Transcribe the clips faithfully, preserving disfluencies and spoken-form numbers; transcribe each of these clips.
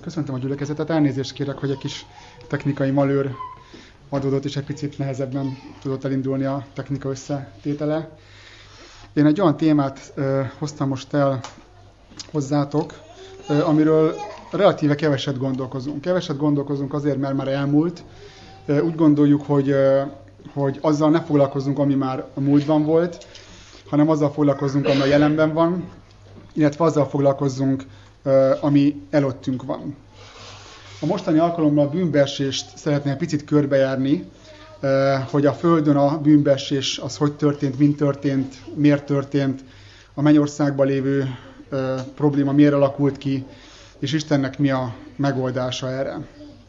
Köszöntöm a gyülekezetet, elnézést kérek, hogy egy kis technikai malőr adódott, és egy picit nehezebben tudott elindulni a technika összetétele. Én egy olyan témát ö, hoztam most el hozzátok, ö, amiről relatíve keveset gondolkozunk. Keveset gondolkozunk azért, mert már elmúlt. Ö, úgy gondoljuk, hogy, ö, hogy azzal ne foglalkozzunk, ami már a múltban volt, hanem azzal foglalkozzunk, ami a jelenben van, illetve azzal foglalkozzunk, ami előttünk van. A mostani alkalommal a bűnbeesést szeretném egy picit körbejárni, hogy a Földön a bűnbeesés az hogy történt, mint történt, miért történt, a mennyországban lévő probléma miért alakult ki, és Istennek mi a megoldása erre.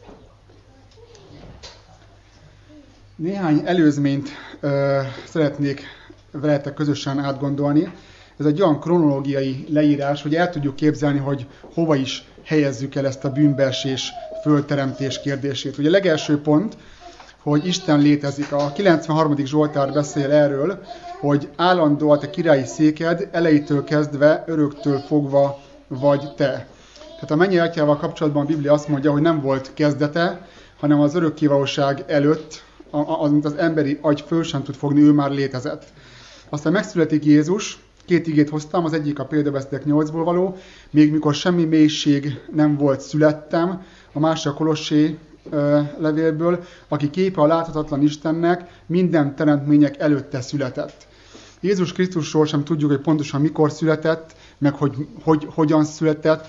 Néhány előzményt szeretnék veletek közösen átgondolni. Ez egy olyan kronológiai leírás, hogy el tudjuk képzelni, hogy hova is helyezzük el ezt a bűnbeesés, földteremtés kérdését. Ugye a legelső pont, hogy Isten létezik. A kilencvenharmadik Zsoltár beszél erről, hogy állandó a te királyi széked, elejétől kezdve, öröktől fogva vagy te. Tehát a mennyei atyával kapcsolatban a Biblia azt mondja, hogy nem volt kezdete, hanem az örökkévalóság előtt, amit az emberi agy föl sem tud fogni, ő már létezett. Aztán megszületik Jézus. Két igét hoztam, az egyik a Példabeszédek nyolcból való, még mikor semmi mélység nem volt, születtem, a másik a Kolossé ö, levélből, aki képe a láthatatlan Istennek, minden teremtmények előtte született. Jézus Krisztusról sem tudjuk, hogy pontosan mikor született, meg hogy, hogy hogyan született.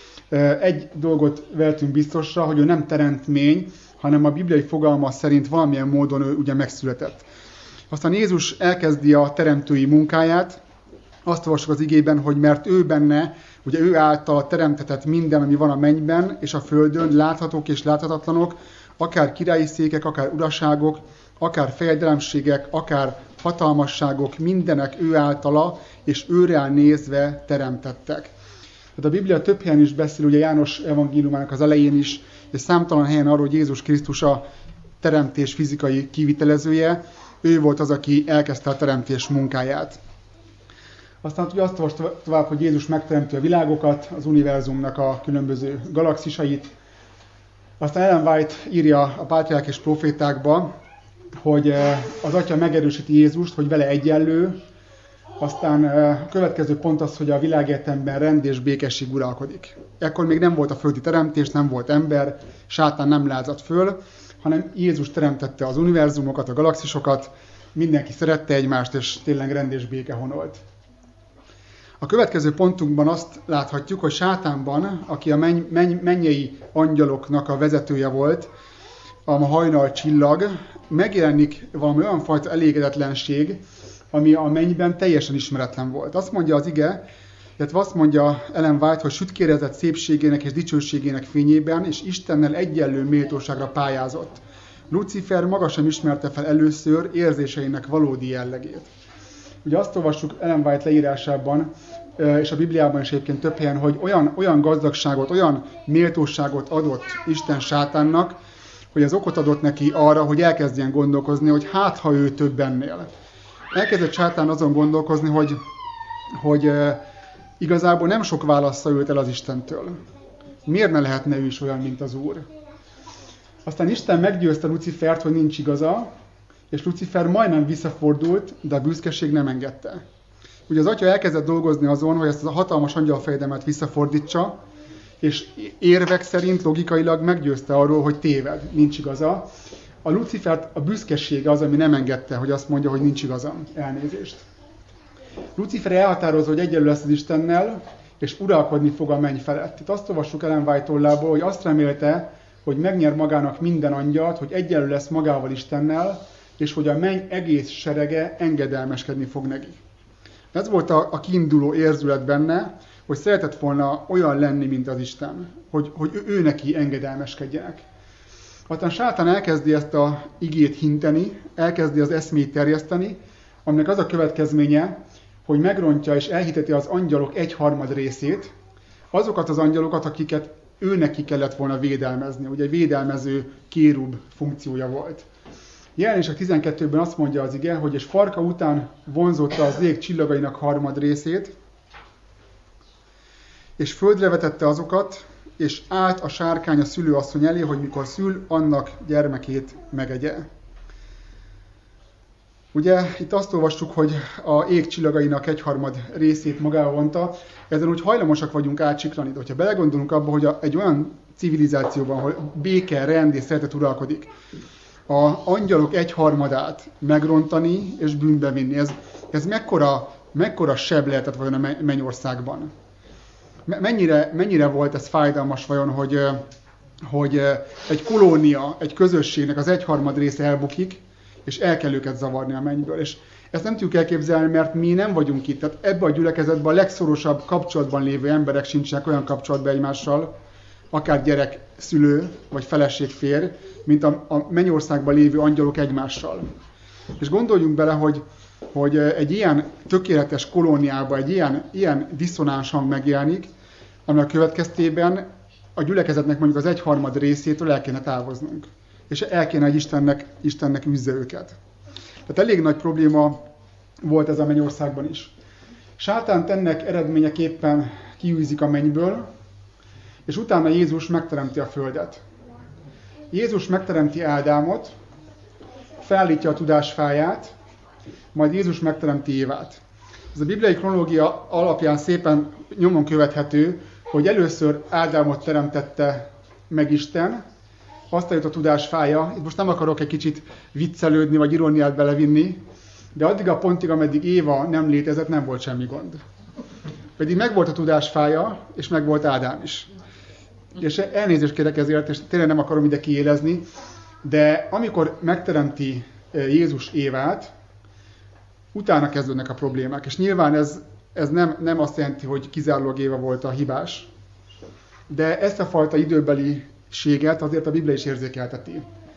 Egy dolgot vehetünk biztosra, hogy ő nem teremtmény, hanem a bibliai fogalma szerint valamilyen módon ő ugye megszületett. Aztán Jézus elkezdi a teremtői munkáját. Azt olvassuk az igében, hogy mert ő benne, ugye ő által teremtetett minden, ami van a mennyben és a földön, láthatók és láthatatlanok, akár királyi székek, akár uraságok, akár fejedelemségek, akár hatalmasságok, mindenek ő általa és őre nézve teremtettek. Tehát a Biblia több helyen is beszél, ugye János evangéliumának az elején is, és számtalan helyen arról, hogy Jézus Krisztus a teremtés fizikai kivitelezője, ő volt az, aki elkezdte a teremtés munkáját. Aztán ugye azt olvasd tovább, hogy Jézus megteremti a világokat, az univerzumnak a különböző galaxisait. Aztán Ellen White írja a Pátriárk és Profétákba, hogy az Atya megerősíti Jézust, hogy vele egyenlő. Aztán a következő pont az, hogy a világegyetemben rend és békesség uralkodik. Ekkor még nem volt a földi teremtés, nem volt ember, sátán nem lázadt föl, hanem Jézus teremtette az univerzumokat, a galaxisokat, mindenki szerette egymást, és tényleg rend és béke honolt. A következő pontunkban azt láthatjuk, hogy sátánban, aki a menny, menny, mennyei angyaloknak a vezetője volt, a hajnal csillag, megjelenik valami olyan fajta elégedetlenség, ami a mennyben teljesen ismeretlen volt. Azt mondja az ige, illetve azt mondja Ellen White, hogy sütkérezett szépségének és dicsőségének fényében, és Istennel egyenlő méltóságra pályázott. Lucifer maga sem ismerte fel először érzéseinek valódi jellegét. Ugye azt olvassuk Ellen White leírásában, és a Bibliában is egyébként több helyen, hogy olyan, olyan gazdagságot, olyan méltóságot adott Isten sátánnak, hogy az okot adott neki arra, hogy elkezdjen gondolkozni, hogy hát, ha ő több ennél. Elkezdett sátán azon gondolkozni, hogy, hogy igazából nem sok válassza őt el az Istentől. Miért ne lehetne ő is olyan, mint az Úr? Aztán Isten meggyőzte Lucifert, hogy nincs igaza, és Lucifer majdnem visszafordult, de a büszkeség nem engedte. Ugye az atya elkezdett dolgozni azon, hogy ezt a hatalmas angyalfejedelmet visszafordítsa, és érvek szerint logikailag meggyőzte arról, hogy téved, nincs igaza. A Lucifert a büszkesége az, ami nem engedte, hogy azt mondja, hogy nincs igazam. Elnézést. Lucifer elhatározza, hogy egyenlő lesz az Istennel, és uralkodni fog a menny felett. Itt azt olvassuk Ellen White tollából, hogy azt remélte, hogy megnyer magának minden angyalt, hogy egyenlő lesz magával Istennel, és hogy a menny egész serege engedelmeskedni fog neki. Ez volt a, a kiinduló érzület benne, hogy szeretett volna olyan lenni, mint az Isten, hogy, hogy ő, ő neki engedelmeskedjenek. Aztán sátán elkezdi ezt a igét hinteni, elkezdi az eszmét terjeszteni, aminek az a következménye, hogy megrontja és elhiteti az angyalok egyharmad részét, azokat az angyalokat, akiket ő neki kellett volna védelmezni. Ugye egy védelmező kérub funkciója volt. Jelenések tizenkettőben azt mondja az ige, hogy és farka után vonzotta az ég csillagainak harmad részét, és földre vetette azokat, és állt a sárkány a szülőasszony elé, hogy mikor szül, annak gyermekét megegye. Ugye itt azt olvassuk, hogy a ég csillagainak egyharmad részét magába vonta, ezen úgy hajlamosak vagyunk átsiklani, de hogyha belegondolunk abba, hogy a, egy olyan civilizációban, ahol béke, rend és szeretet uralkodik, a angyalok egyharmadát megrontani és bűnbe vinni, ez, ez mekkora, mekkora seb lehetett vajon a mennyországban? Mennyire, mennyire volt ez fájdalmas vajon, hogy, hogy egy kolónia, egy közösségnek az egyharmad része elbukik, és el kell őket zavarni a mennyből. És ezt nem tudjuk elképzelni, mert mi nem vagyunk itt. Tehát ebben a gyülekezetben a legszorosabb kapcsolatban lévő emberek sincsenek olyan kapcsolatban egymással, akár gyerek, szülő, vagy feleség, férj, mint a, a mennyországban lévő angyalok egymással. És gondoljunk bele, hogy, hogy egy ilyen tökéletes kolóniában egy ilyen, ilyen diszonáns hang megjelenik, aminek következtében a gyülekezetnek mondjuk az egyharmad részétől el kéne távoznunk. És el kéne, hogy Istennek, Istennek üzze őket. Tehát elég nagy probléma volt ez a mennyországban is. Sátánt ennek eredményeképpen kiűzik a mennyből, és utána Jézus megteremti a földet. Jézus megteremti Ádámot, felállítja a tudásfáját, majd Jézus megteremti Évát. Ez a bibliai kronológia alapján szépen nyomon követhető, hogy először Ádámot teremtette meg Isten, aztán jött a tudásfája. Itt most nem akarok egy kicsit viccelődni, vagy iróniát belevinni, de addig a pontig, ameddig Éva nem létezett, nem volt semmi gond. Pedig megvolt a tudásfája, és megvolt Ádám is. És elnézést kérek ezért, és tényleg nem akarom ide kiélezni, de amikor megteremti Jézus Évát, utána kezdődnek a problémák. És nyilván ez, ez nem, nem azt jelenti, hogy kizárólag Éva volt a hibás, de ezt a fajta időbeliséget azért a Biblia is érzékelteti.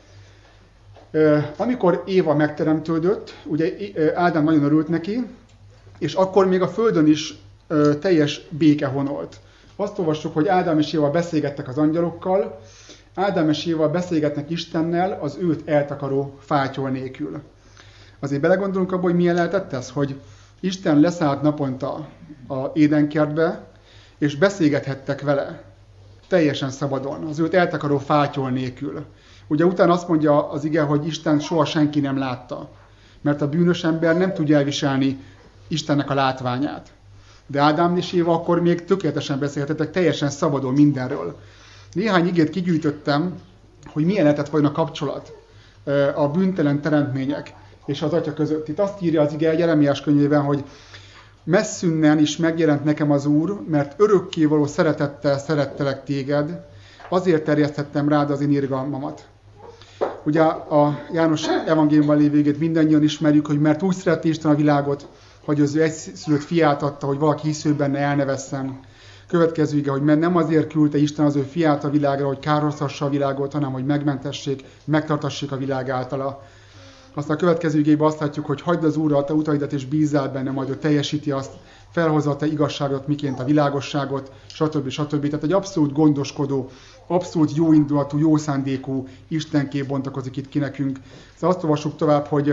Amikor Éva megteremtődött, ugye Ádám nagyon örült neki, és akkor még a földön is teljes béke honolt. Azt olvassuk, hogy Ádám és Éva beszélgettek az angyalokkal, Ádám és Éva beszélgetnek Istennel az őt eltakaró fátyol nélkül. Azért belegondolunk abba, hogy milyen lehetett ez, hogy Isten leszállt naponta a édenkertbe, és beszélgethettek vele teljesen szabadon, az őt eltakaró fátyol nélkül. Ugye utána azt mondja az ige, hogy Isten soha senki nem látta, mert a bűnös ember nem tudja elviselni Istennek a látványát. De Ádám és Éva akkor még tökéletesen beszélhettek, teljesen szabadon mindenről. Néhány igét kigyűjtöttem, hogy milyen lehetett volna a kapcsolat a bűntelen teremtmények és az Atya között. Itt azt írja az ige Jeremiás könyvében, hogy messzünnen is megjelent nekem az Úr, mert örökkévaló szeretettel szerettelek téged, azért terjeszthettem rád az én irgalmamat. Ugye a János evangéliumban lévő igét mindannyian ismerjük, hogy mert úgy szerette Isten a világot, hogy az ő egyszülött fiát adta, hogy valaki hisző benne el ne vesszen. Következő ige, hogy mert nem azért küldte Isten az ő fiát a világra, hogy kárhoztassa a világot, hanem hogy megmentessék, megtartassék a világ általa. Aztán a következő igében azt látjuk, hogy hagyd az Úrra a te utaidat, és bízzál benne, majd ő teljesíti azt, felhozza a te igazságot, miként a világosságot, stb. stb. Tehát egy abszolút gondoskodó, abszolút jóindulatú, jó szándékú Istenkép bontakozik itt ki nekünk. Szóval azt olvassuk tovább, hogy,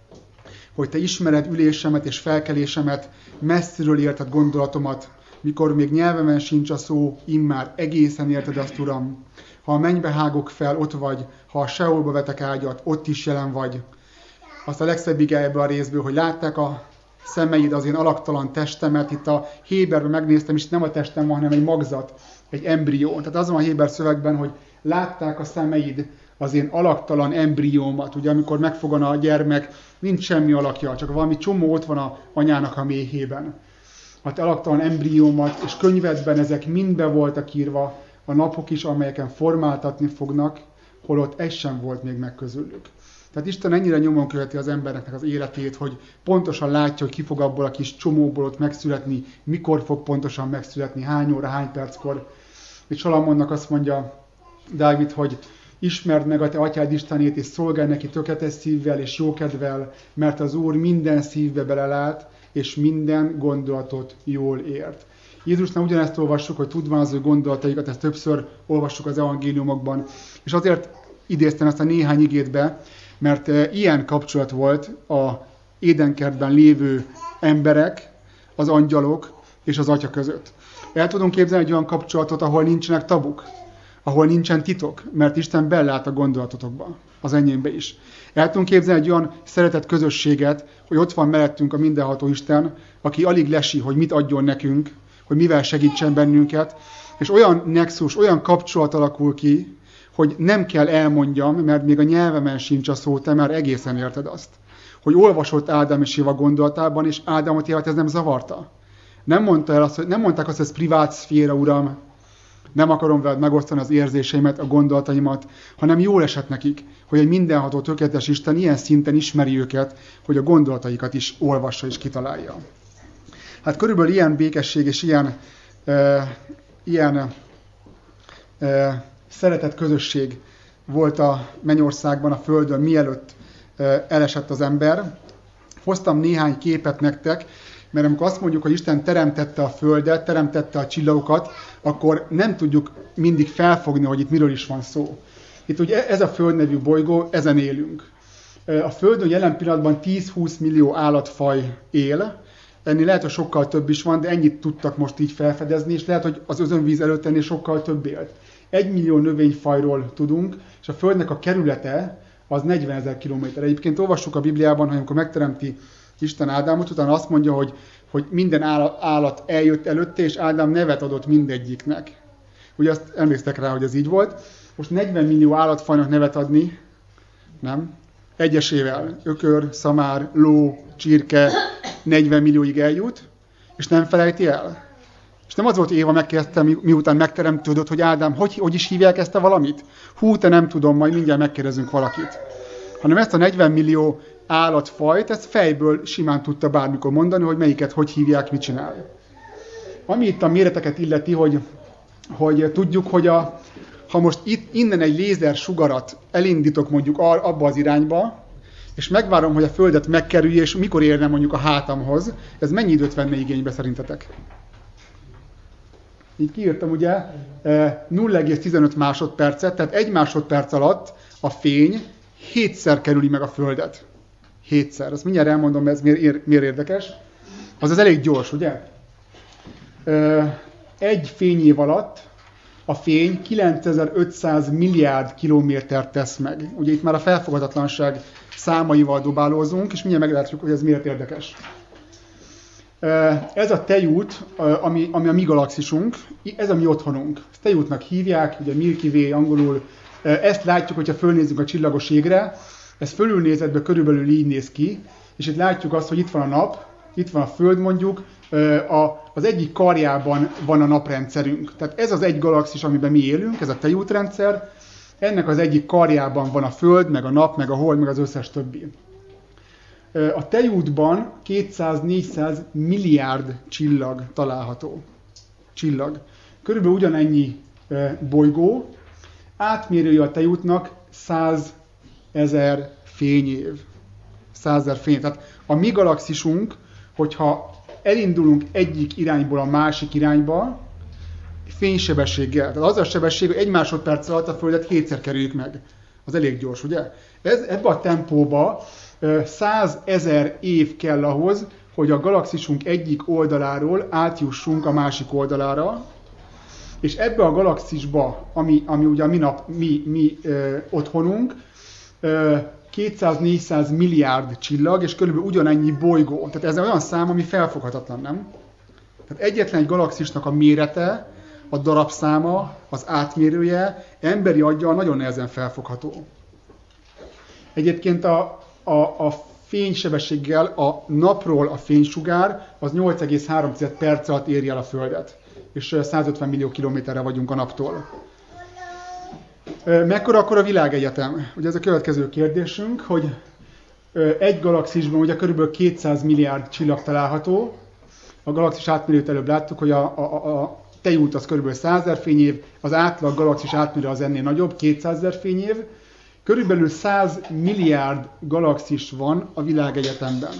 hogy te ismered ülésemet és felkelésemet, messziről érted gondolatomat, mikor még nyelvemen sincs a szó, immár egészen érted azt, Uram. Ha a mennybe hágok fel, ott vagy, ha a Seolba vetek ágyat, ott is jelen vagy. Azt a legszebb ige ebből a részből, hogy látták a szemeid az én alaktalan testemet, itt a Héberben megnéztem, és nem a testem van, hanem egy magzat, egy embrió. Tehát az van a Héber szövegben, hogy látták a szemeid az én alaktalan embriómat. Ugye amikor megfogan a gyermek, nincs semmi alakja, csak valami csomó ott van a anyának a méhében. Hát alaktalan embriómat, és könyvedben ezek mind be voltak írva, a napok is, amelyeken formáltatni fognak, holott ez sem volt még meg közülük. Tehát Isten ennyire nyomon követi az embereknek az életét, hogy pontosan látja, hogy ki fog abból a kis csomóból ott megszületni, mikor fog pontosan megszületni, hány óra, hány perckor. És Salamonnak azt mondja Dávid, hogy ismerd meg a te atyád Istenét, és szolgálj neki tökéletes szívvel és jókedvel, mert az Úr minden szívbe belelát, és minden gondolatot jól ért. Jézusnál ugyanezt olvassuk, hogy tudván az ő gondolataikat, ezt többször olvassuk az evangéliumokban. És azért idéztem ezt a néhány igét be, mert ilyen kapcsolat volt a édenkertben lévő emberek, az angyalok és az Atya között. El tudunk képzelni egy olyan kapcsolatot, ahol nincsenek tabuk, ahol nincsen titok, mert Isten belelát a gondolatotokba, az enyémbe is. El tudunk képzelni egy olyan szeretett közösséget, hogy ott van mellettünk a mindenható Isten, aki alig lesi, hogy mit adjon nekünk, hogy mivel segítsen bennünket, és olyan nexus, olyan kapcsolat alakul ki, hogy nem kell elmondjam, mert még a nyelvemen sincs a szó, te már egészen érted azt. Hogy olvasott Ádám és Éva gondolatában, és Ádámot Évát ez nem zavarta. Nem, mondta el azt, hogy, nem mondták azt, hogy ez privát szféra, uram, nem akarom veled megosztani az érzéseimet, a gondolataimat, hanem jól esett nekik, hogy egy mindenható tökéletes Isten ilyen szinten ismeri őket, hogy a gondolataikat is olvassa és kitalálja. Hát körülbelül ilyen békesség és ilyen, e, ilyen e, szeretett közösség volt a mennyországban, a földön, mielőtt e, elesett az ember. Hoztam néhány képet nektek, mert amikor azt mondjuk, hogy Isten teremtette a földet, teremtette a csillagokat, akkor nem tudjuk mindig felfogni, hogy itt miről is van szó. Itt ugye ez a Föld nevű bolygó, ezen élünk. A Földön jelen pillanatban tíz-húsz millió állatfaj él, ennél lehet, hogy sokkal több is van, de ennyit tudtak most így felfedezni, és lehet, hogy az özönvíz előtt ennél sokkal több élt. Egy millió növényfajról tudunk, és a Földnek a kerülete az negyvenezer kilométer. Egyébként olvassuk a Bibliában, hogy amikor megteremti Isten Ádámot, utána azt mondja, hogy, hogy minden állat eljött előtte, és Ádám nevet adott mindegyiknek. Ugye azt emlékeztek rá, hogy ez így volt. Most negyven millió állatfajnak nevet adni, nem? Egyesével. Ökör, szamár, ló, csirke, negyven millióig eljut, és nem felejti el. És nem az volt, Éva megkérdezte, mi, miután megteremtődött, hogy Ádám, hogy, hogy is hívják ezt a valamit? Hú, te nem tudom, majd mindjárt megkérdezünk valakit. Hanem ezt a negyven millió állatfajt, ezt fejből simán tudta bármikor mondani, hogy melyiket hogy hívják, mit csinál. Ami itt a méreteket illeti, hogy, hogy tudjuk, hogy a, ha most itt, innen egy lézer sugarat elindítok mondjuk abba az irányba, és megvárom, hogy a Földet megkerülje, és mikor érne mondjuk a hátamhoz, ez mennyi időt venne igénybe szerintetek? Így kiírtam ugye nulla egész tizenöt másodpercet, tehát egy másodperc alatt a fény hétszer kerüli meg a Földet. Hétszer. Ezt mindjárt elmondom, mert ez miért, miért érdekes. Az az elég gyors, ugye? Egy fényév alatt a fény kilencezer-ötszáz milliárd kilométert tesz meg. Ugye itt már a felfogadatlanság számaival dobálózunk, és mindjárt meglátjuk, hogy ez miért érdekes. Ez a tejút, ami, ami a mi galaxisunk, ez a mi otthonunk. Ezt tejútnak hívják, ugye Milky Way angolul. Ezt látjuk, hogyha fölnézzünk a csillagos égre, ez fölülnézetben körülbelül így néz ki, és itt látjuk azt, hogy itt van a nap, itt van a Föld mondjuk, az egyik karjában van a naprendszerünk. Tehát ez az egy galaxis, amiben mi élünk, ez a tejútrendszer, ennek az egyik karjában van a Föld, meg a nap, meg a hold, meg az összes többi. A tejútban kétszáz-négyszáz milliárd csillag található. Csillag. Körülbelül ugyanennyi bolygó, átmérője a tejútnak százezer fényév. százezer fényév. Tehát a mi galaxisunk, hogyha elindulunk egyik irányból a másik irányba, fénysebességgel. Tehát az a sebesség, hogy egy másodperc alatt a Földet hétszer kerüljük meg. Az elég gyors, ugye? Ez, ebbe a tempóba százezer év kell ahhoz, hogy a galaxisunk egyik oldaláról átjussunk a másik oldalára, és ebbe a galaxisba, ami, ami ugye a mi, nap, mi, mi ö, otthonunk, ö, kétszáz-négyszáz milliárd csillag, és körülbelül ugyanennyi bolygó. Tehát ez olyan szám, ami felfoghatatlan, nem? Tehát egyetlen egy galaxisnak a mérete, a darabszáma, az átmérője emberi aggyal nagyon nehezen felfogható. Egyébként a, a, a fénysebességgel a napról a fénysugár az nyolc egész három perc alatt éri el a Földet, és százötven millió kilométerre vagyunk a naptól. Mekkora akkor a világegyetem? Ugye ez a következő kérdésünk, hogy egy galaxisban ugye körülbelül kétszáz milliárd csillag található. A galaxis átmérőt előbb láttuk, hogy a, a, a tejút az körülbelül százezer fényév, az átlag galaxis átmérő az ennél nagyobb, kétszázezer fényév. Körülbelül száz milliárd galaxis van a világegyetemben.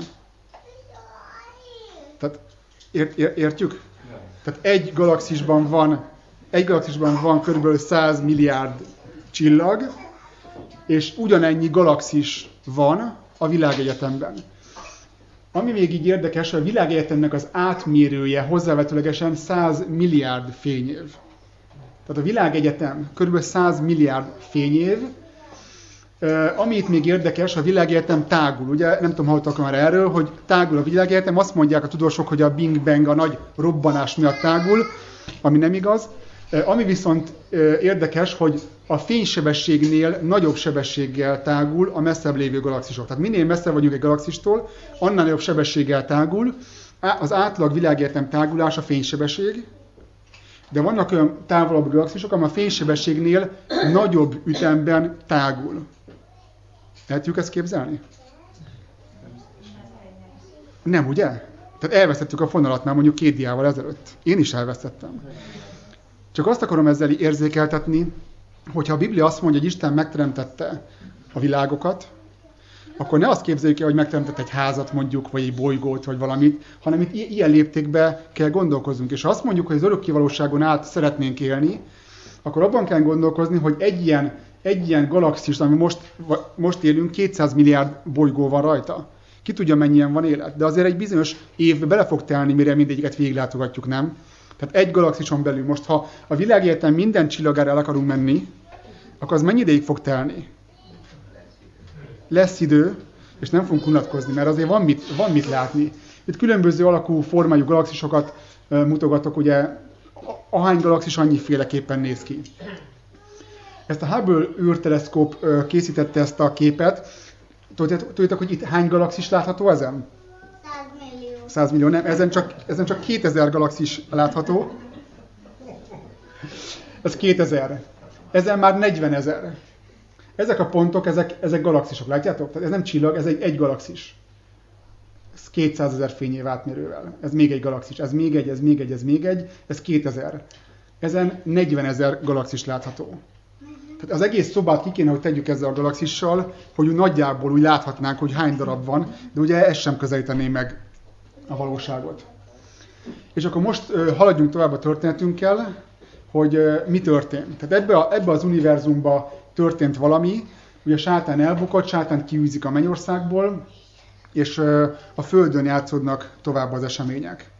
Tehát ért, ért, értjük? Tehát egy galaxisban van, egy galaxisban van körülbelül száz milliárd csillag, és ugyanennyi galaxis van a világegyetemben. Ami még így érdekes, a világegyetemnek az átmérője hozzávetőlegesen száz milliárd fényév. Tehát a világegyetem kb. száz milliárd fényév. Uh, amit még érdekes, a világegyetem tágul. Ugye nem tudom, hallottak már erről, hogy tágul a világegyetem. Azt mondják a tudósok, hogy a Big Bang, a nagy robbanás miatt tágul, ami nem igaz. Uh, ami viszont uh, érdekes, hogy a fénysebességnél nagyobb sebességgel tágul a messzebb lévő galaxisok. Tehát minél messzebb vagyunk egy galaxistól, annál nagyobb sebességgel tágul. Az átlag világegyetem tágulás a fénysebesség, de vannak olyan távolabb galaxisok, amely a fénysebességnél nagyobb ütemben tágul. El tudjuk ezt képzelni? Nem, ugye? Tehát elvesztettük a fonalat már mondjuk két diával ezelőtt. Én is elvesztettem. Csak azt akarom ezzel érzékeltetni, hogyha a Biblia azt mondja, hogy Isten megteremtette a világokat, akkor ne azt képzeljük el, hogy megteremtett egy házat mondjuk, vagy egy bolygót, vagy valamit, hanem itt ilyen léptékben kell gondolkoznunk. És ha azt mondjuk, hogy az örökkévalóságon át szeretnénk élni, akkor abban kell gondolkozni, hogy egy ilyen, egy ilyen galaxis, ami most, most élünk, kétszáz milliárd bolygó van rajta. Ki tudja, mennyien van élet. De azért egy bizonyos évbe bele fog telni, mire mindegyiket végiglátogatjuk, nem? Tehát egy galaxison belül. Most, ha a világegyetem minden csillagára el akarunk menni, akkor az mennyi ideig fog telni? Lesz idő, és nem fogunk unatkozni, mert azért van mit, van mit látni. Itt különböző alakú, formájú galaxisokat uh, mutogatok, ugye ahány galaxis annyiféleképpen néz ki. Ezt a Hubble űrteleszkóp uh, készítette ezt a képet. Tudjátok, hogy itt hány galaxis látható ezen? száz millió. száz millió, nem, ezen csak, ezen csak kétezer galaxis látható. Ez kétezer. Ezen már negyvenezer. Ezek a pontok, ezek, ezek galaxisok, látjátok? Tehát ez nem csillag, ez egy, egy galaxis. Ez kétszázezer fényév átmérővel. Ez még egy galaxis, ez még egy, ez még egy, ez még egy, ez kétezer. Ezen negyvenezer galaxis látható. Tehát az egész szobát ki kéne, hogy tegyük ezzel a galaxissal, hogy úgy nagyjából úgy láthatnánk, hogy hány darab van, de ugye ez sem közelítené meg a valóságot. És akkor most uh, haladjunk tovább a történetünkkel, hogy uh, mi történt. Tehát ebbe, a, ebbe az univerzumba történt valami, ugye a sátán elbukott, sátán kiűzik a mennyországból, és uh, a Földön játszódnak tovább az események.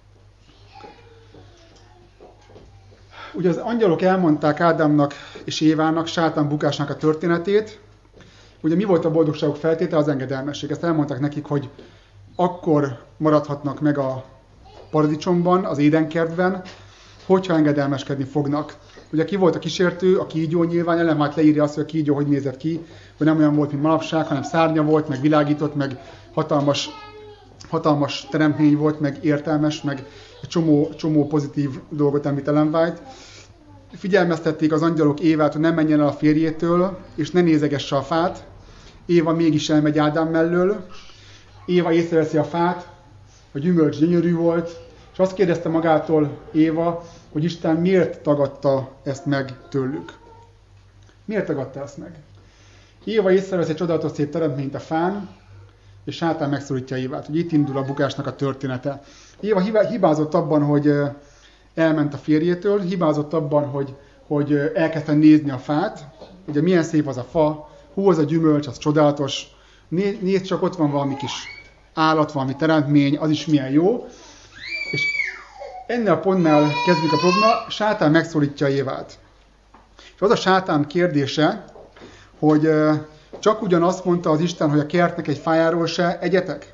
Ugye az angyalok elmondták Ádámnak és Évának, sátán bukásnak a történetét. Ugye mi volt a boldogságok feltétele? Az engedelmesség. Ezt elmondták nekik, hogy akkor maradhatnak meg a paradicsomban, az édenkertben, hogyha engedelmeskedni fognak. Ugye ki volt a kísértő? A kígyó nyilván. Ellen White leírja azt, hogy a kígyó hogy nézett ki, hogy nem olyan volt, mint manapság, hanem szárnya volt, meg világított, meg hatalmas, hatalmas teremtmény volt, meg értelmes, meg egy csomó, csomó pozitív dolgot említ Ellen White. Figyelmeztették az angyalok Évát, hogy nem menjen el a férjétől, és ne nézegesse a fát. Éva mégis elmegy Ádám mellől. Éva észreveszi a fát, a gyümölcs gyönyörű volt, és azt kérdezte magától Éva, hogy Isten miért tagadta ezt meg tőlük. Miért tagadta ezt meg? Éva észreveszi egy csodálatos szép teremtményt a fán, és sátán megszólítja Évát, hogy itt indul a bukásnak a története. Éva hibázott abban, hogy elment a férjétől, hibázott abban, hogy, hogy elkezdte nézni a fát, ugye milyen szép az a fa, hú, az a gyümölcs, az csodálatos, nézd csak, ott van valami kis állat, valami teremtmény, az is milyen jó. És ennél a pontnál kezdjük a probléma, sátán megszólítja Évát. És az a sátán kérdése, hogy csak ugyanazt mondta az Isten, hogy a kertnek egy fájáról se egyetek?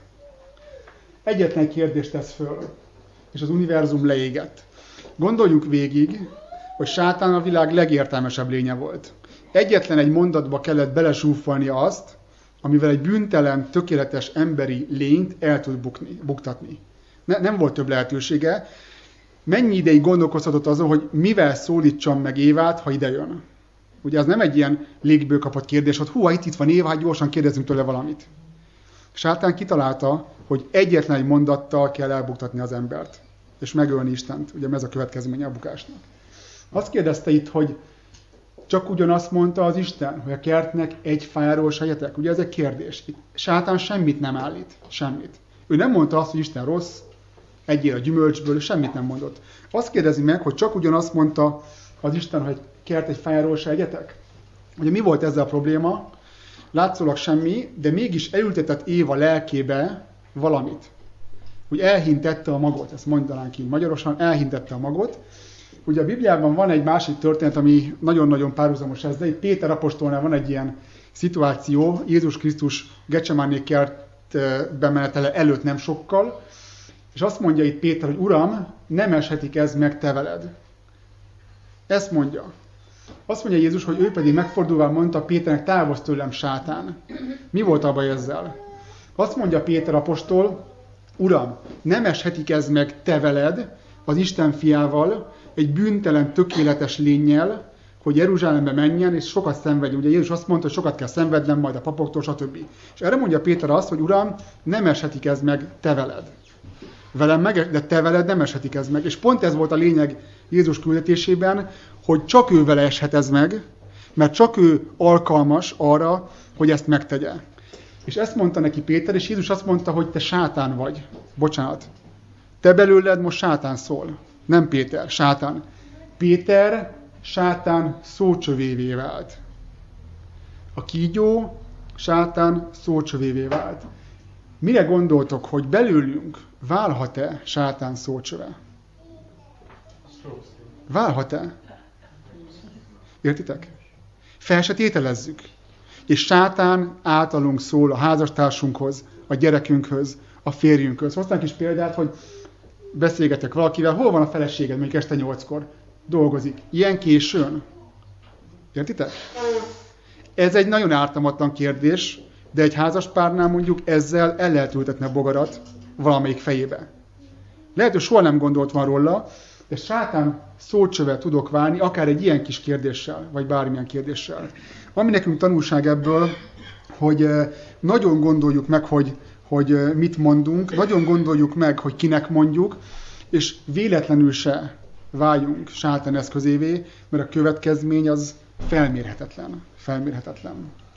Egyetlen kérdést tesz föl, és az univerzum leégett. Gondoljunk végig, hogy sátán a világ legértelmesebb lénye volt. Egyetlen egy mondatba kellett belesúfolnia azt, amivel egy bűntelen, tökéletes emberi lényt el tud bukni, buktatni. Ne, nem volt több lehetősége. Mennyi ideig gondolkozhatott azon, hogy mivel szólítsam meg Évát, ha ide jön? Ugye ez nem egy ilyen légből kapott kérdés, hogy hú, itt, itt van Éva, hát gyorsan kérdezzünk tőle valamit. Sátán kitalálta, hogy egyetlen egy mondattal kell elbuktatni az embert, és megölni Istent. Ugye ez a következménye a bukásnak. Azt kérdezte itt, hogy csak ugyanazt mondta az Isten, hogy a kertnek egy fájáról se egyetek. Ugye ez egy kérdés. Itt sátán semmit nem állít. Semmit. Ő nem mondta azt, hogy Isten rossz, egyél a gyümölcsből, semmit nem mondott. Azt kérdezi meg, hogy csak ugyanazt mondta az Isten, hogy kert egy fájáról se egyetek. Ugye mi volt ezzel a probléma? Látszólag semmi, de mégis elültetett Éva lelkébe valamit. Úgy elhintette a magot, ezt mondanánk ki magyarosan, elhintette a magot. Ugye a Bibliában van egy másik történet, ami nagyon-nagyon párhuzamos ezzel. Itt Péter apostolnál van egy ilyen szituáció, Jézus Krisztus Gecsemáné kert bemenetele előtt nem sokkal, és azt mondja itt Péter, hogy Uram, nem eshetik ez meg te veled. Ezt mondja. Azt mondja Jézus, hogy ő pedig megfordulva mondta Péternek, távozz tőlem, sátán. Mi volt a baj ezzel? Azt mondja Péter apostol, Uram, nem eshetik ez meg te veled, az Isten fiával, egy bűntelen, tökéletes lénnyel, hogy Jeruzsálembe menjen, és sokat szenvedjen. Ugye Jézus azt mondta, hogy sokat kell szenvednem majd a papoktól, stb. És erre mondja Péter azt, hogy Uram, nem eshetik ez meg te veled. Velem meg, de te veled nem eshetik ez meg. És pont ez volt a lényeg Jézus küldetésében, hogy csak ő vele eshet ez meg, mert csak ő alkalmas arra, hogy ezt megtegye. És ezt mondta neki Péter, és Jézus azt mondta, hogy te sátán vagy. Bocsánat. Te belőled most sátán szól. Nem Péter, sátán. Péter sátán szócsövévé vált. A kígyó sátán szócsövévé vált. Mire gondoltok, hogy belőlünk válhat-e sátán szócsöve? Válhat-e? Értitek? Fel se tételezzük. És sátán általunk szól a házastársunkhoz, a gyerekünkhöz, a férjünkhöz. Hoztam is példát, hogy beszélgetek valakivel, hol van a feleséged, mondjuk este nyolckor dolgozik. Ilyen későn. Értitek? Ez egy nagyon ártalmatlan kérdés, de egy házaspárnál mondjuk ezzel el lehet ültetni a bogarat valamelyik fejébe. Lehet, hogy soha nem gondolt van róla, de sátán szócsövel tudok válni, akár egy ilyen kis kérdéssel, vagy bármilyen kérdéssel. Ami nekünk tanulság ebből, hogy nagyon gondoljuk meg, hogy, hogy mit mondunk, nagyon gondoljuk meg, hogy kinek mondjuk, és véletlenül se váljunk sátán eszközévé, mert a következmény az felmérhetetlen. Felmérhetetlen.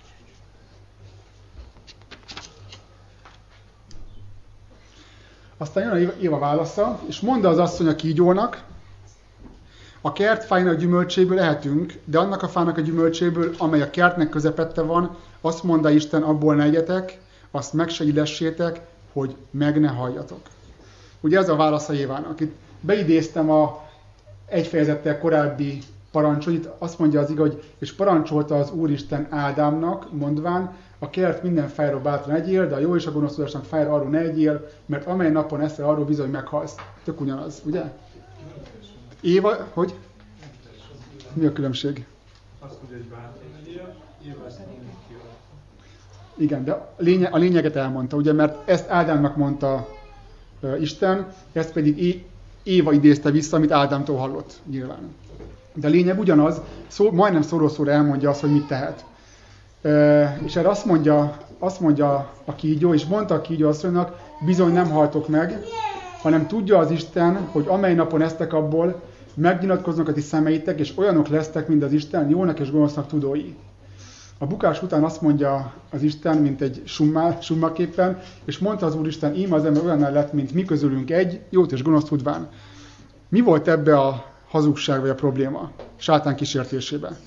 Aztán jön Éva válasza, és mondta az asszony a kígyónak, a kert fájának gyümölcséből ehetünk, de annak a fának a gyümölcséből, amely a kertnek közepette van, azt mondta Isten, abból ne egyetek, azt meg se illessétek, hogy meg ne halljatok. Ugye ez a válasz a Évának. Itt beidéztem a egy fejezettel korábbi parancsot, itt azt mondja az ige, hogy és parancsolta az Úristen Ádámnak, mondván, a kert minden fájról bátran egyél, de a jó és a gonosz tudásnak fájra arról ne egyél, mert amely napon eszel, arról bizony meghalsz. Tök ugyanaz, ugye? Éva, hogy? Mi a különbség? Azt mondja, hogy bátran egyél, Éva ezt mondja ki. Igen, de a, lényeg, a lényeget elmondta, ugye, mert ezt Ádámnak mondta uh, Isten, ezt pedig é, Éva idézte vissza, amit Ádámtól hallott, nyilván. De a lényeg ugyanaz, szó, majdnem szóról szóra elmondja azt, hogy mit tehet. Uh, és erre azt mondja, azt mondja a kígyó, és mondta a kígyó asszonynak, bizony nem haltok meg, hanem tudja az Isten, hogy amely napon esztek abból, megnyilatkoznak a ti szemeitek, és olyanok lesztek, mint az Isten, jónak és gonosznak tudói. A bukás után azt mondja az Isten, mint egy summaképpen, és mondta az Úristen, ím az ember olyan lett, mint mi közülünk egy, jót és gonoszt tudván. Mi volt ebbe a hazugság vagy a probléma? Sátán kísértésében.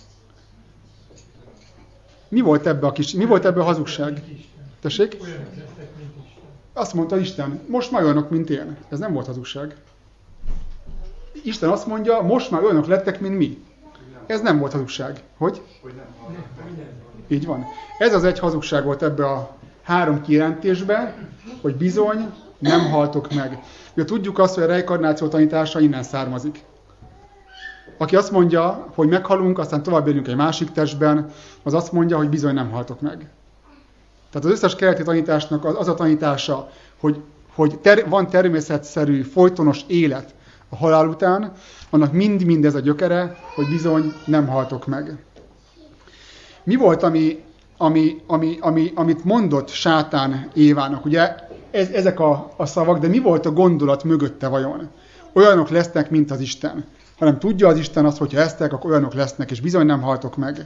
Mi volt ebbe a, kis... Mi volt ebbe a hazugság? Tessék? Azt mondta Isten, most már olyanok, mint én. Ez nem volt hazugság. Isten azt mondja, most már olyanok lettek, mint mi. Ez nem volt hazugság. Hogy? Így van. Ez az egy hazugság volt ebbe a három kijelentésbe, hogy bizony nem haltok meg. Ugye tudjuk azt, hogy a reinkarnáció tanítása innen származik. Aki azt mondja, hogy meghalunk, aztán tovább élünk egy másik testben, az azt mondja, hogy bizony nem haltok meg. Tehát az összes keleti tanításnak az a tanítása, hogy, hogy ter, van természetszerű, folytonos élet a halál után, annak mind-mind ez a gyökere, hogy bizony nem haltok meg. Mi volt, ami, ami, ami, ami, amit mondott sátán Évának? Ugye ez, ezek a, a szavak, de mi volt a gondolat mögötte vajon? Olyanok lesznek, mint az Isten. Hanem tudja az Isten azt, hogyha esztek, akkor olyanok lesznek, és bizony nem haltok meg.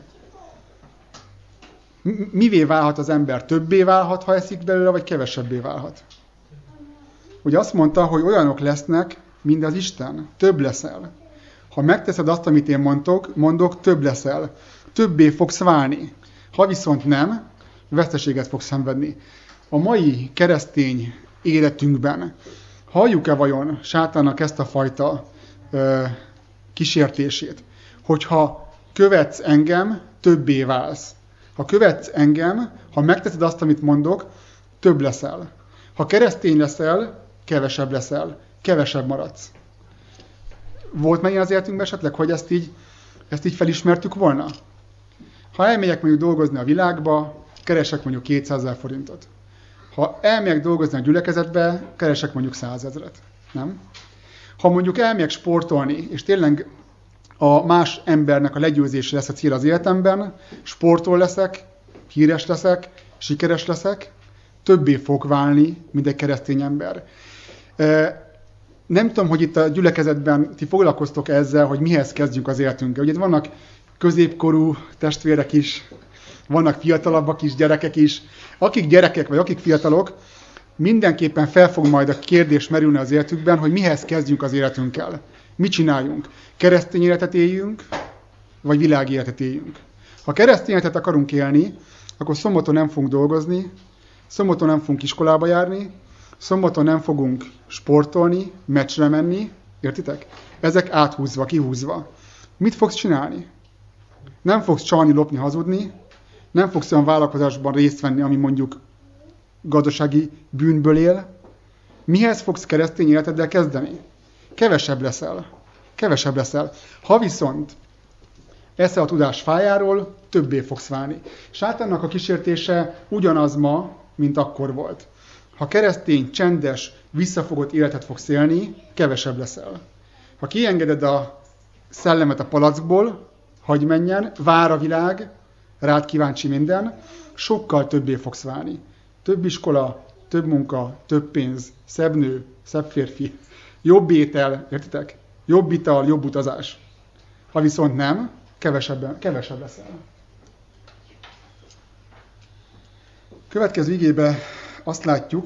Mivé válhat az ember? Többé válhat, ha eszik belőle, vagy kevesebbé válhat? Ugye azt mondta, hogy olyanok lesznek, mint az Isten. Több leszel. Ha megteszed azt, amit én mondok, mondok, több leszel. Többé fogsz válni. Ha viszont nem, veszteséget fogsz szenvedni. A mai keresztény életünkben. Halljuk-e vajon sátánnak ezt a fajta ö, kísértését? Hogyha követsz engem, többé válsz. Ha követsz engem, ha megteszed azt, amit mondok, több leszel. Ha keresztény leszel, kevesebb leszel. Kevesebb maradsz. Volt meg ilyen az életünkben esetleg, hogy ezt így, ezt így felismertük volna? Ha elmegyek mondjuk dolgozni a világba, keresek mondjuk kétszázezer forintot. Ha elmegyek dolgozni a gyülekezetbe, keresek mondjuk százezret. Nem? Ha mondjuk elmegyek sportolni, és tényleg a más embernek a legyőzése lesz a cél az életemben, sportol leszek, híres leszek, sikeres leszek, többé fog válni, mint egy keresztény ember. Nem tudom, hogy itt a gyülekezetben ti foglalkoztok ezzel, hogy mihez kezdjünk az életünkkel. Ugye itt vannak középkorú testvérek is, vannak fiatalabbak is, gyerekek is. Akik gyerekek, vagy akik fiatalok, mindenképpen fel fog majd a kérdés merülni az életükben, hogy mihez kezdjünk az életünkkel. Mit csináljunk? Keresztény életet éljünk, vagy világi életet éljünk? Ha keresztény életet akarunk élni, akkor szombaton nem fogunk dolgozni, szombaton nem fogunk iskolába járni, szombaton nem fogunk sportolni, meccsre menni, értitek? Ezek áthúzva, kihúzva. Mit fogsz csinálni? Nem fogsz csalni, lopni, hazudni, nem fogsz olyan vállalkozásban részt venni, ami mondjuk gazdasági bűnből él. Mihez fogsz keresztény életeddel kezdeni? Kevesebb leszel. Kevesebb leszel. Ha viszont eszel a tudás fájáról, többé fogsz válni. Sátánnak a kísértése ugyanaz ma, mint akkor volt. Ha keresztény, csendes, visszafogott életet fogsz élni, kevesebb leszel. Ha kiengeded a szellemet a palackból, hagyj menjen, vár a világ, rád kíváncsi minden, sokkal többé fogsz válni. Több iskola, több munka, több pénz, szebb nő, szebb férfi, jobb étel, értitek? Jobb ital, jobb utazás. Ha viszont nem, kevesebb, kevesebb leszel. Következő igébe azt látjuk,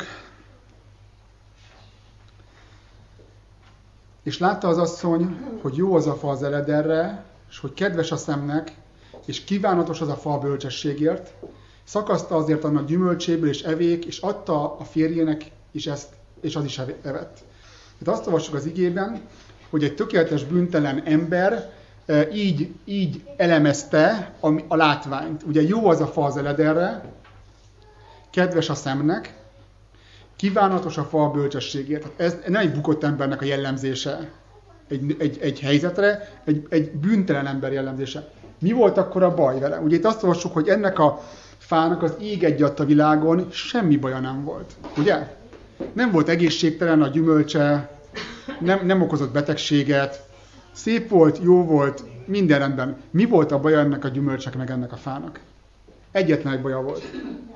és látta az asszony, hogy jó az a fa az eledenre, és hogy kedves a szemnek, és kívánatos az a fa a bölcsességért, szakaszta azért annak gyümölcséből, és evék, és adta a férjének, és, ezt, és az is evett. Tehát azt olvassuk az igében, hogy egy tökéletes, bűntelen ember e, így, így elemezte a, a látványt. Ugye jó az a fa az eledenre, kedves a szemnek, kívánatos a fa a bölcsességért. Tehát ez nem egy bukott embernek a jellemzése egy, egy, egy helyzetre, egy, egy bűntelen ember jellemzése. Mi volt akkor a baj vele? Ugye itt azt olvassuk, hogy ennek a fának az ég egyadt a világon semmi baja nem volt. Ugye? Nem volt egészségtelen a gyümölcse, nem, nem okozott betegséget, szép volt, jó volt, minden rendben. Mi volt a baja ennek a gyümölcsek meg ennek a fának? Egyetlen egy baja volt.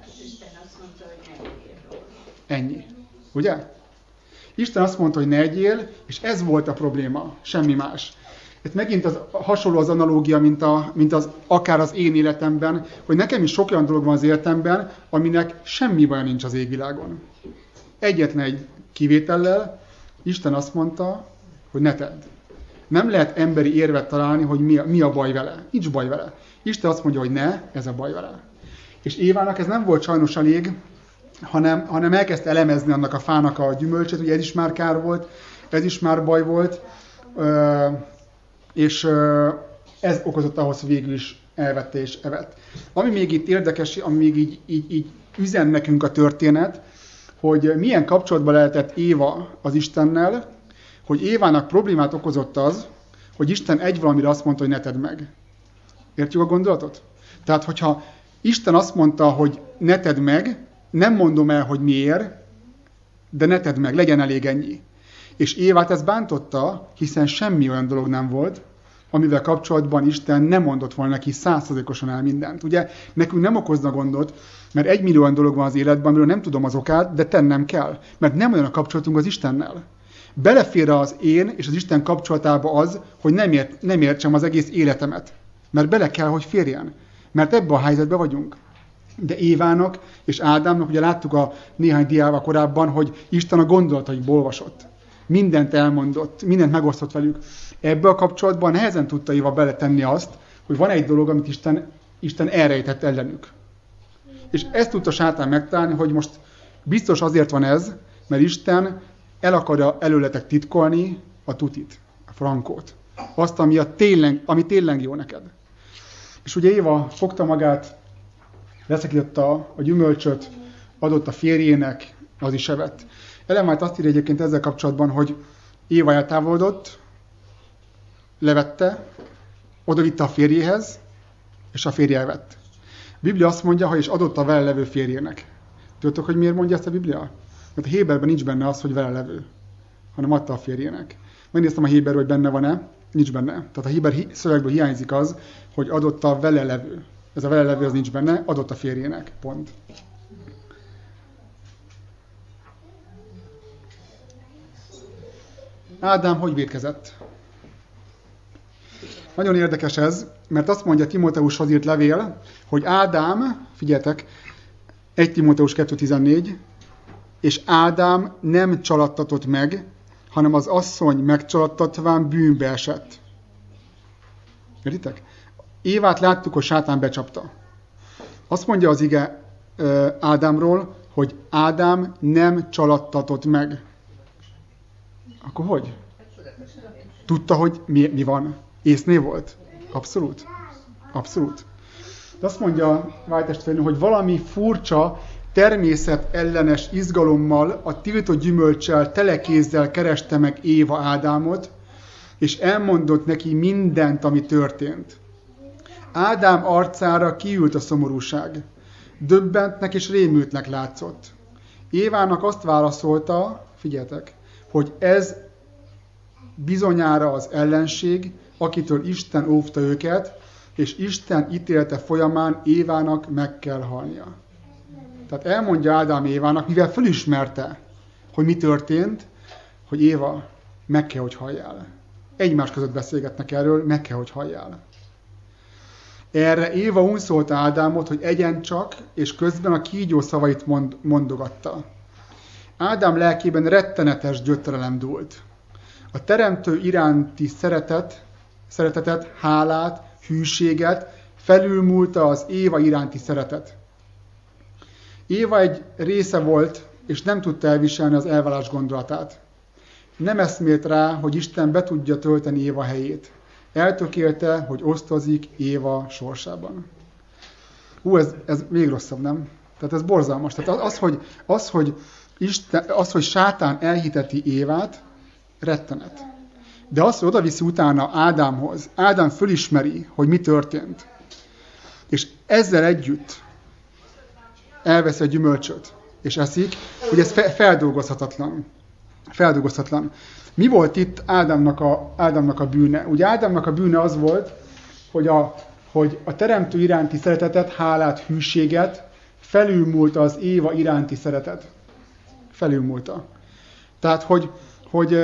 Ennyi. Ugye? Isten azt mondta, hogy ne egyél, és ez volt a probléma, semmi más. Itt megint az, hasonló az analógia, mint, a, mint az, akár az én életemben, hogy nekem is sok olyan dolog van az életemben, aminek semmi baja nincs az égvilágon. Egyetlen egy kivétellel, Isten azt mondta, hogy ne tedd. Nem lehet emberi érvet találni, hogy mi a, mi a baj vele. Nincs baj vele. Isten azt mondja, hogy ne, ez a baj vele. És Évának ez nem volt sajnos elég, hanem, hanem elkezdte elemezni annak a fának a gyümölcsét, ugye ez is már kár volt, ez is már baj volt, és ez okozott ahhoz, hogy végül is elvette és evett. Ami még itt érdekes, ami még így, így, így üzen nekünk a történet, hogy milyen kapcsolatban lehetett Éva az Istennel, hogy Évának problémát okozott az, hogy Isten egy valamire azt mondta, hogy ne tedd meg. Értjük a gondolatot? Tehát, hogyha Isten azt mondta, hogy ne tedd meg, nem mondom el, hogy miért, de ne tedd meg, legyen elég ennyi. És Évát ez bántotta, hiszen semmi olyan dolog nem volt, amivel kapcsolatban Isten nem mondott volna neki százszerzalékosan el mindent. Ugye nekünk nem okozna gondot, mert egy millió olyan dolog van az életben, amiről nem tudom az okát, de tennem kell. Mert nem olyan a kapcsolatunk az Istennel. Belefér az én és az Isten kapcsolatába az, hogy nem, ért, nem értsem az egész életemet. Mert bele kell, hogy férjen. Mert ebben a helyzetben vagyunk. De Évának és Ádámnak, ugye láttuk a néhány diával korábban, hogy Isten a gondolataiból olvasott. Mindent elmondott, mindent megosztott velük. Ebbe a kapcsolatban nehezen tudta Éva beletenni azt, hogy van egy dolog, amit Isten, Isten elrejtett ellenük. És ezt tudta sátán megtalálni, hogy most biztos azért van ez, mert Isten el akarja előletek titkolni a tutit, a frankót. Azt, ami, a tényleg, ami tényleg jó neked. És ugye Éva fogta magát, leszakította a gyümölcsöt, adott a férjének, az is evett. Ellen White azt írja egyébként ezzel kapcsolatban, hogy Éva eltávolodott, levette, odavitte a férjéhez, és a férje evett. A Biblia azt mondja, hogy is adott a vele levő férjének. Tudjátok, hogy miért mondja ezt a Biblia? Mert a Héberben nincs benne az, hogy vele levő, hanem adta a férjének. Megnéztem a Héberben, hogy benne van-e, nincs benne. Tehát a Héber szövegből hiányzik az, hogy adott a vele levő. Ez a vele levő az nincs benne, adott a férjének. Pont. Ádám hogy vétkezett? Nagyon érdekes ez, mert azt mondja Timóteushoz írt levél, hogy Ádám, figyeljetek, egy Timóteus kettő tizennégy, és Ádám nem csaladtatott meg, hanem az asszony megcsaladtatván bűnbe esett. Értitek? Évát láttuk, hogy sátán becsapta. Azt mondja az ige Ádámról, hogy Ádám nem csaladtatott meg. Akkor hogy? Tudta, hogy mi, mi van? Észné volt? Abszolút. Abszolút. De azt mondja White testvérnő, hogy valami furcsa, természetellenes izgalommal, a tiltott gyümölccsel, telekézzel kereste meg Éva Ádámot, és elmondott neki mindent, ami történt. Ádám arcára kiült a szomorúság. Döbbentnek és rémültnek látszott. Évának azt válaszolta, figyeljetek, hogy ez bizonyára az ellenség, akitől Isten óvta őket, és Isten ítélete folyamán Évának meg kell halnia. Tehát elmondja Ádám Évának, mivel felismerte, hogy mi történt, hogy Éva, meg kell, hogy halljál. Egymás között beszélgetnek erről, meg kell, hogy halljál. Erre Éva unszolta Ádámot, hogy egyen csak, és közben a kígyó szavait mond, mondogatta. Ádám lelkében rettenetes gyötrelem dúlt. A teremtő iránti szeretet, szeretetet, hálát, hűséget felülmúlta az Éva iránti szeretet. Éva egy része volt, és nem tudta elviselni az elválás gondolatát. Nem eszmélt rá, hogy Isten be tudja tölteni Éva helyét. Eltökélte, hogy osztozik Éva sorsában. Hú, ez, ez még rosszabb, nem? Tehát ez borzalmas. Tehát az, hogy, az, hogy, Isten, az, hogy sátán elhiteti Évát, rettenet. De az, hogy odaviszi utána Ádámhoz, Ádám fölismeri, hogy mi történt. És ezzel együtt elveszi a gyümölcsöt, és eszik, hogy ez fe, feldolgozhatatlan. Feldolgozhatatlan. Mi volt itt Ádámnak a, Ádámnak a bűne? Ugye Ádámnak a bűne az volt, hogy a, hogy a teremtő iránti szeretetet, hálát, hűséget felülmúlta az Éva iránti szeretet. Felülmúlta. Tehát, hogy, hogy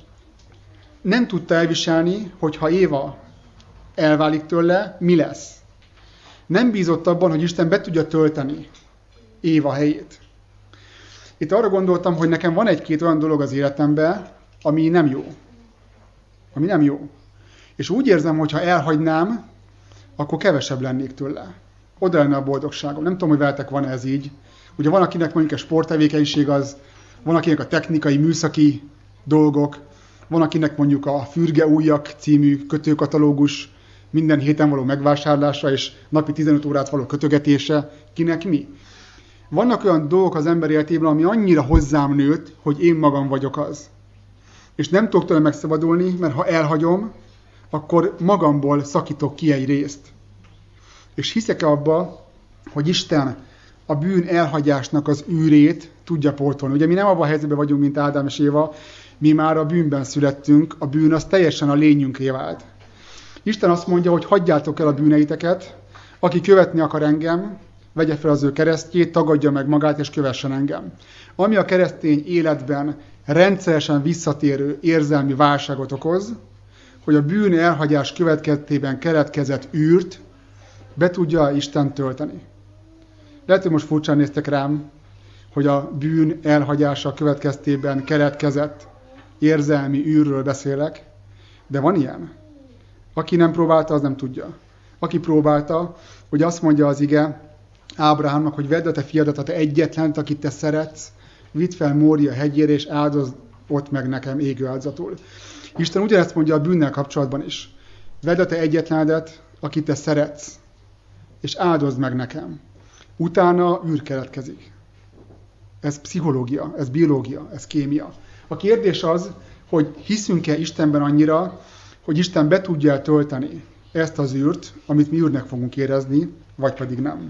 nem tudta elviselni, hogy ha Éva elválik tőle, mi lesz. Nem bízott abban, hogy Isten be tudja tölteni Éva helyét. Itt arra gondoltam, hogy nekem van egy-két olyan dolog az életemben, ami nem jó. Ami nem jó. És úgy érzem, hogy ha elhagynám, akkor kevesebb lennék tőle. Oda lenne a boldogságom. Nem tudom, hogy veletek van ez így. Ugye van, akinek mondjuk a sporttevékenység az, van, akinek a technikai, műszaki dolgok, van, akinek mondjuk a Fürge újak című kötőkatalógus minden héten való megvásárlása és napi tizenöt órát való kötögetése, kinek mi. Vannak olyan dolgok az ember életében, ami annyira hozzám nőtt, hogy én magam vagyok az. És nem tudok tőle megszabadulni, mert ha elhagyom, akkor magamból szakítok ki egy részt. És hiszek abba, hogy Isten a bűn elhagyásnak az űrét tudja pótolni. Ugye mi nem abban a helyzetben vagyunk, mint Ádám és Éva, mi már a bűnben születtünk, a bűn az teljesen a lényünké vált. Isten azt mondja, hogy hagyjátok el a bűneiteket, aki követni akar engem, vegye fel az ő keresztjét, tagadja meg magát és kövessen engem. Ami a keresztény életben rendszeresen visszatérő érzelmi válságot okoz, hogy a bűn elhagyás következtében keletkezett űrt be tudja Isten tölteni. Lehet, hogy most furcsán néztek rám, hogy a bűn elhagyása következtében keletkezett érzelmi űrről beszélek, de van ilyen. Aki nem próbálta, az nem tudja. Aki próbálta, hogy azt mondja az ige Ábrahámnak, hogy vedd a te fiadat, a te egyetlent, akit te szeretsz, vidd fel Mória hegyére, és áldozd ott meg nekem égő áldozatul. Isten ugyanezt mondja a bűnnel kapcsolatban is. Vedd a te egyetlenedet, akit te szeretsz, és áldozd meg nekem. Utána űr keletkezik. Ez pszichológia, ez biológia, ez kémia. A kérdés az, hogy hiszünk-e Istenben annyira, hogy Isten be tudja tölteni ezt az űrt, amit mi űrnek fogunk érezni, vagy pedig nem.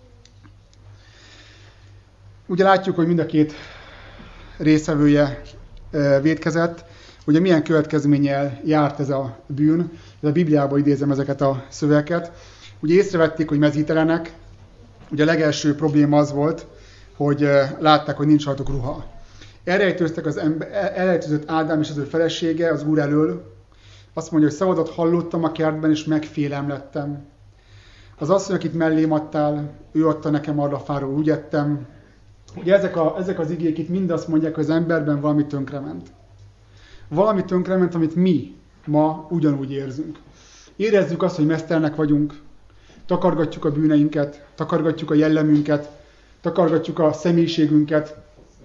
Ugye látjuk, hogy mind a két részevője vétkezett, ugye milyen következménnyel járt ez a bűn. Ez a Bibliából idézem ezeket a szöveket. Ugye észrevették, hogy mezítelenek. Ugye a legelső probléma az volt, hogy látták, hogy nincs rajtuk ruha. Elrejtőztek az ember, elrejtőzött Ádám és az ő felesége az Úr elől. Azt mondja, hogy szavadat hallottam a kertben, és megfélem lettem. Az asszony, akit mellém adtál, ő adta nekem arra a fáról, úgy ettem. Ugye ezek, a, ezek az igék itt mind azt mondják, hogy az emberben valami tönkrement. Valami tönkrement, amit mi ma ugyanúgy érzünk. Érezzük azt, hogy mesztelnek vagyunk, takargatjuk a bűneinket, takargatjuk a jellemünket, takargatjuk a személyiségünket,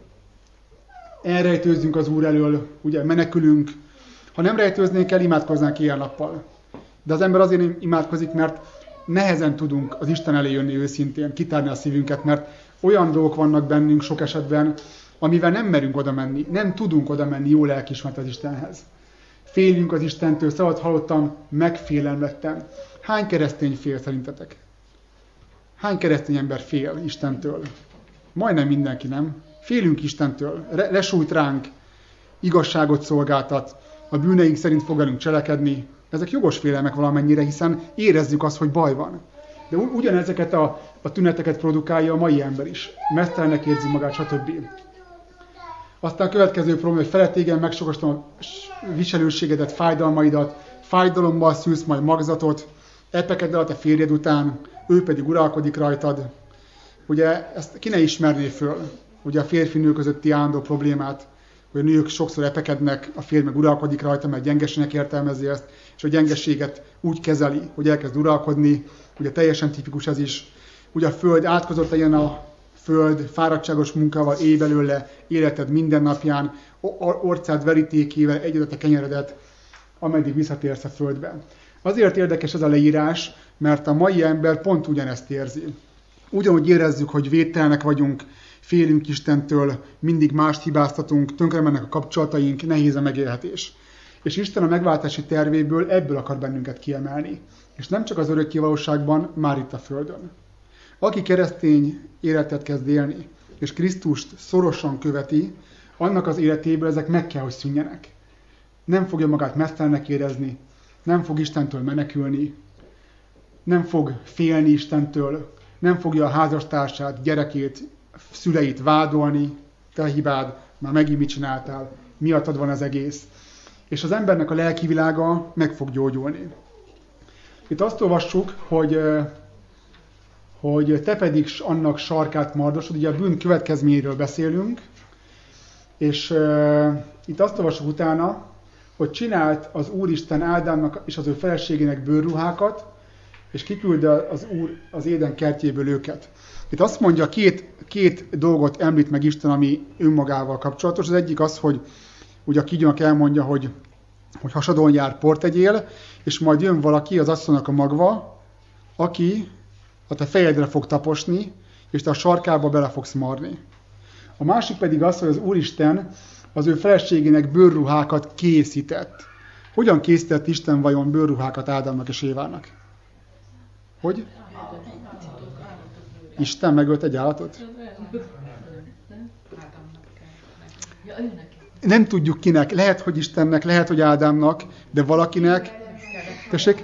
elrejtőzzünk az Úr elől, ugye menekülünk. Ha nem rejtőznénk el, imádkoznánk éjjel-nappal. De az ember azért imádkozik, mert nehezen tudunk az Isten elé jönni őszintén, kitárni a szívünket, mert olyan dolgok vannak bennünk sok esetben, amivel nem merünk oda menni, nem tudunk oda menni jó lelkiismeret az Istenhez. Félünk az Istentől, szabad hallottam, megfélem lettem. Hány keresztény fél szerintetek? Hány keresztény ember fél Istentől? Majdnem mindenki, nem? Félünk Istentől, Re- lesújt ránk, igazságot szolgáltat, a bűneink szerint fog velünk cselekedni. Ezek jogos félelmek valamennyire, hiszen érezzük azt, hogy baj van. De ugyanezeket a, a tüneteket produkálja a mai ember is. Mesztelennek érzi magát, stb. Aztán a következő probléma, hogy felettégem megsokostam a viselőségedet, fájdalmaidat, fájdalommal szülsz majd magzatot, epeked el a te férjed után, ő pedig uralkodik rajtad. Ugye ezt ki ne ismerné föl, ugye a férfi-nő közötti állandó problémát, hogy a nők sokszor epekednek, a férj meg uralkodik rajta, mert gyengesének értelmezi ezt, és a gyengeséget úgy kezeli, hogy elkezd uralkodni, ugye teljesen tipikus ez is. Ugye a föld átkozott legyen a föld, fáradtságos munkával élj belőle, életed minden napján, orcád verítékével egyedet a kenyeredet, ameddig visszatérsz a földbe. Azért érdekes ez a leírás, mert a mai ember pont ugyanezt érzi. Ugyanúgy érezzük, hogy védtelenek vagyunk, félünk Istentől, mindig mást hibáztatunk, tönkre mennek a kapcsolataink, nehéz a megélhetés. És Isten a megváltási tervéből ebből akar bennünket kiemelni. És nem csak az örökké valóságban, már itt a Földön. Aki keresztény életet kezd élni, és Krisztust szorosan követi, annak az életéből ezek meg kell, hogy szűnjenek. Nem fogja magát mesztelennek érezni, nem fog Istentől menekülni, nem fog félni Istentől, nem fogja a házastársát, gyerekét, szüleit vádolni, te hibád, már megint mit csináltál, miattad van az egész. És az embernek a lelki világa meg fog gyógyulni. Itt azt olvassuk, hogy, hogy te pedig annak sarkát mardosod, ugye a bűn következményéről beszélünk, és uh, itt azt olvassuk utána, hogy csinált az Úristen Ádámnak és az ő feleségének bőrruhákat, és kiküldte az Úr az Éden kertjéből őket. Itt azt mondja, két, két dolgot említ meg Isten, ami önmagával kapcsolatos. Az egyik az, hogy ugye a kígyónak elmondja, hogy, hogy hasadon jár, port tegyél, és majd jön valaki, az asszonynak a magva, aki a te fejedre fog taposni, és te a sarkába bele fogsz marni. A másik pedig az, hogy az Úristen az ő feleségének bőrruhákat készített. Hogyan készített Isten vajon bőrruhákat Ádámnak és Évának? Hogy? Isten megölt egy állatot? Nem tudjuk kinek. Lehet, hogy Istennek, lehet, hogy Ádámnak, de valakinek... Tessék?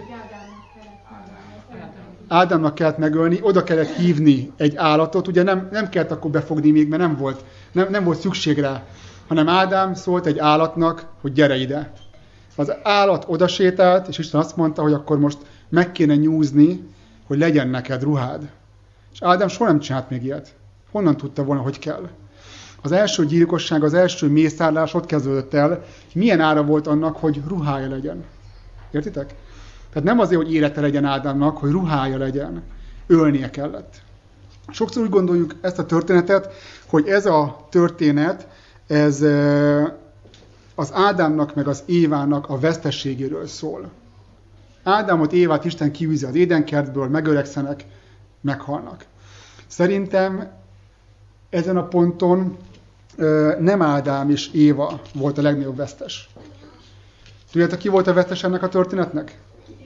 Ádámnak kellett megölni, oda kellett hívni egy állatot, ugye nem, nem kellett akkor befogni még, mert nem volt, nem, nem volt szükség rá, hanem Ádám szólt egy állatnak, hogy gyere ide. Az állat odasétált, és Isten azt mondta, hogy akkor most meg kéne nyúzni, hogy legyen neked ruhád. És Ádám soha nem csinált még ilyet. Honnan tudta volna, hogy kell? Az első gyilkosság, az első mészárlás ott kezdődött el, milyen ára volt annak, hogy ruhája legyen. Értitek? Tehát nem azért, hogy élete legyen Ádámnak, hogy ruhája legyen. Ölnie kellett. Sokszor úgy gondoljuk ezt a történetet, hogy ez a történet, ez az Ádámnak meg az Évának a vesztességéről szól. Ádámot, Évát Isten kiűzi az édenkertből, megöregszenek, meghalnak. Szerintem ezen a ponton nem Ádám és Éva volt a legnagyobb vesztes. Tudjátok, ki volt a vesztes ennek a történetnek?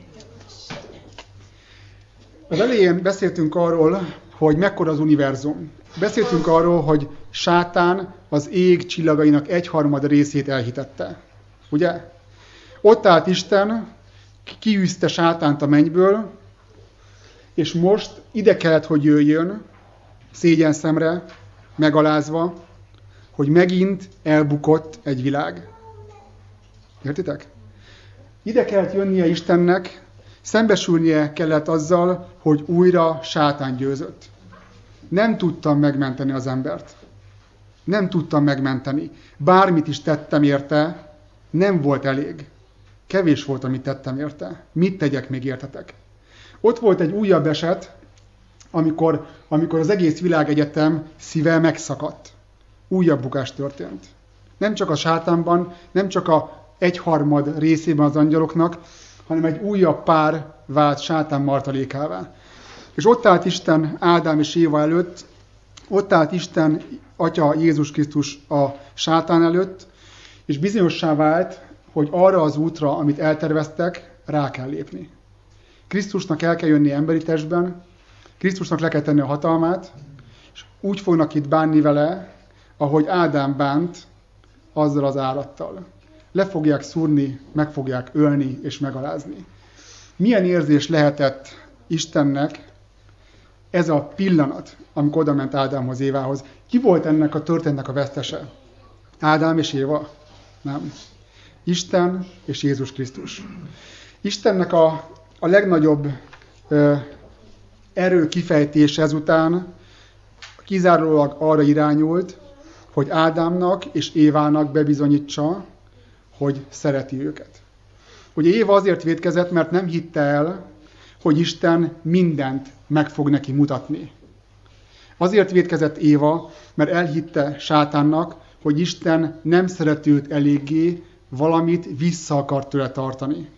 Az elején beszéltünk arról, hogy mekkora az univerzum. Beszéltünk arról, hogy Sátán az ég csillagainak egyharmad részét elhitette. Ugye? Ott állt Isten, kiűzte Sátánt a mennyből, és most ide kellett, hogy jöjjön, szégyenszemre, megalázva, hogy megint elbukott egy világ. Értitek? Ide kellett jönnie Istennek, szembesülnie kellett azzal, hogy újra Sátán győzött. Nem tudtam megmenteni az embert. Nem tudtam megmenteni. Bármit is tettem érte, nem volt elég. Kevés volt, amit tettem érte. Mit tegyek még értetek? Ott volt egy újabb eset, amikor, amikor az egész világegyetem szíve megszakadt. Újabb bukás történt. Nem csak a Sátánban, nem csak a egyharmad részében az angyaloknak, hanem egy újabb pár vált Sátán martalékává. És ott állt Isten Ádám és Éva előtt, ott állt Isten, Atya Jézus Krisztus a Sátán előtt, és bizonyossá vált, hogy arra az útra, amit elterveztek, rá kell lépni. Krisztusnak el kell jönni emberi testben, Krisztusnak le kell tenni a hatalmát, és úgy fognak itt bánni vele, ahogy Ádám bánt azzal az állattal. Le fogják szúrni, meg fogják ölni és megalázni. Milyen érzés lehetett Istennek ez a pillanat, amikor oda ment Ádámhoz, Évához? Ki volt ennek a történetnek a vesztese? Ádám és Éva? Nem. Isten és Jézus Krisztus. Istennek a, a legnagyobb ö, erő kifejtése ezután kizárólag arra irányult, hogy Ádámnak és Évának bebizonyítsa, hogy szereti őket. Ugye Éva azért vétkezett, mert nem hitte el, hogy Isten mindent meg fog neki mutatni. Azért vétkezett Éva, mert elhitte Sátánnak, hogy Isten nem szereti őt eléggé, valamit vissza akar tőle tartani.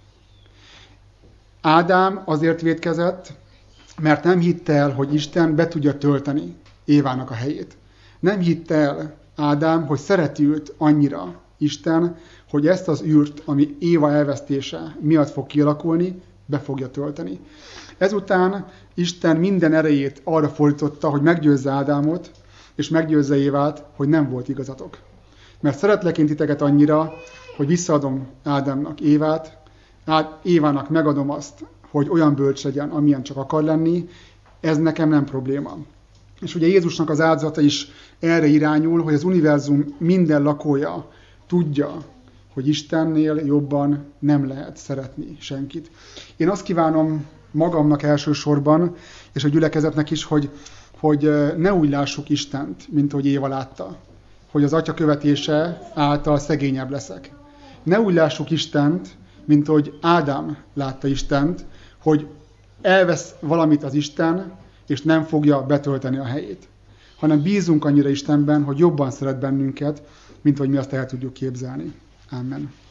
Ádám azért vétkezett, mert nem hitte el, hogy Isten be tudja tölteni Évának a helyét. Nem hitte el Ádám, hogy szereti őt annyira Isten, hogy ezt az űrt, ami Éva elvesztése miatt fog kialakulni, be fogja tölteni. Ezután Isten minden erejét arra fordította, hogy meggyőzze Ádámot, és meggyőzze Évát, hogy nem volt igazatok. Mert szeretlek én titeket annyira, hogy visszaadom Ádámnak Évát, Évának megadom azt, hogy olyan bölcs legyen, amilyen csak akar lenni, ez nekem nem probléma. És ugye Jézusnak az áldozata is erre irányul, hogy az univerzum minden lakója tudja, hogy Istennél jobban nem lehet szeretni senkit. Én azt kívánom magamnak elsősorban, és a gyülekezetnek is, hogy, hogy ne úgy lássuk Istent, mint hogy Éva látta, hogy az atya követése által szegényebb leszek. Ne úgy lássuk Istent, mint hogy Ádám látta Istent, hogy elvesz valamit az Isten, és nem fogja betölteni a helyét. Hanem bízunk annyira Istenben, hogy jobban szeret bennünket, mint hogy mi azt el tudjuk képzelni. Amen.